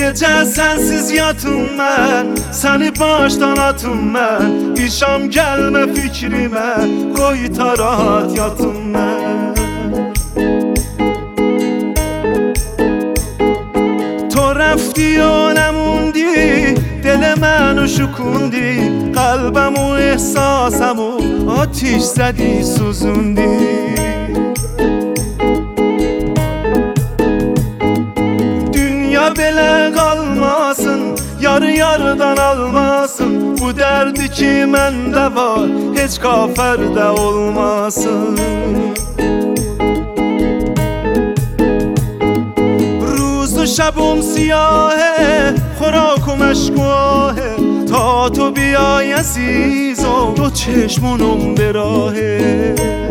Gece sensiz yatım ben, seni baştan atım ben. İşam gelme fikrime, koy tarat yatım ben. تو رفتی و نموندی دل منو شکوندی قلبم و احساسم و آتیش زدی سوزوندی Dünya belə qalmasın, yarı yarıdan almasın. Bu derdi ki məndə var, heç kafərdə olmasın. شبم سیاهه خوراکم اشکواهه تا تو بیای عزیزم دو چشمونم به راهه